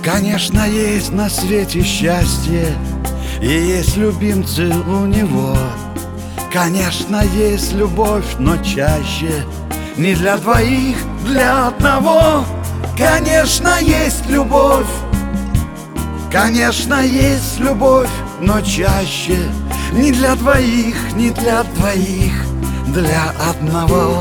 Конечно, есть на свете счастье, и есть любимцы у него. Конечно, есть любовь, но чаще не для двоих, для одного. Конечно, есть любовь, конечно, есть любовь, но чаще не для двоих, не для двоих, для одного.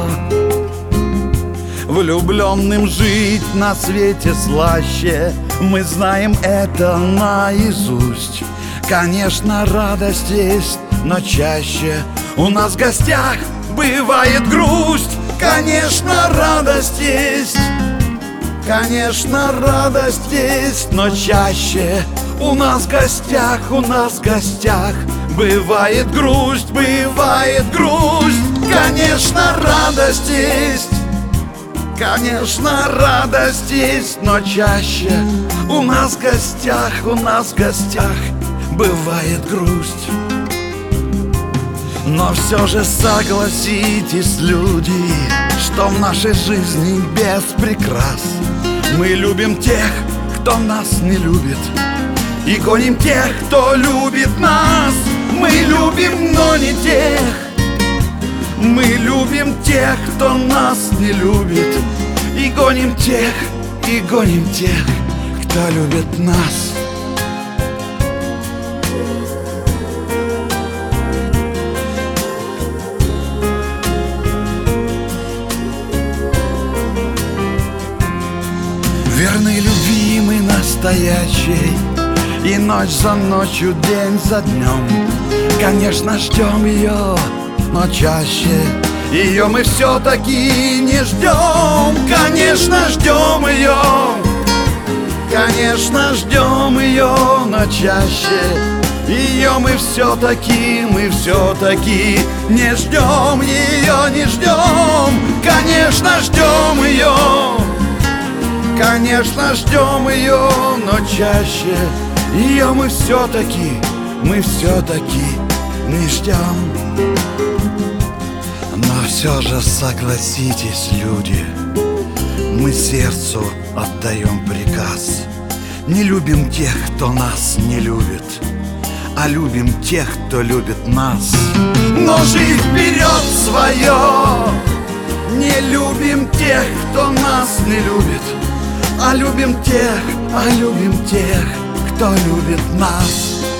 Влюбленным жить на свете слаще, мы знаем это наизусть. Конечно, радость есть, но чаще у нас в гостях бывает грусть. Конечно, радость есть, конечно, радость есть, но чаще у нас в гостях бывает грусть, бывает грусть. Конечно, радость есть, конечно, радость есть, но чаще у нас в гостях бывает грусть. Но все же согласитесь, люди, что в нашей жизни без прикрас. Мы любим тех, кто нас не любит, и гоним тех, кто любит нас. Мы любим, но не тех. Мы любим тех, кто нас не любит, и гоним тех, кто любит нас. Верный, любимый, настоящий, и ночь за ночью, день за днем. Конечно, ждем ее, но чаще ее мы все-таки не ждем. Конечно, ждем ее, конечно, ждем ее, но чаще ее мы все-таки не ждем, ее не ждем. Конечно, ждем ее, конечно, ждем ее, но чаще ее мы все-таки не ждем. Но все же согласитесь, люди, мы сердцу отдаем приказ. Не любим тех, кто нас не любит, а любим тех, кто любит нас. Но жить вперед свое, не любим тех, кто нас не любит, а любим тех, кто любит нас.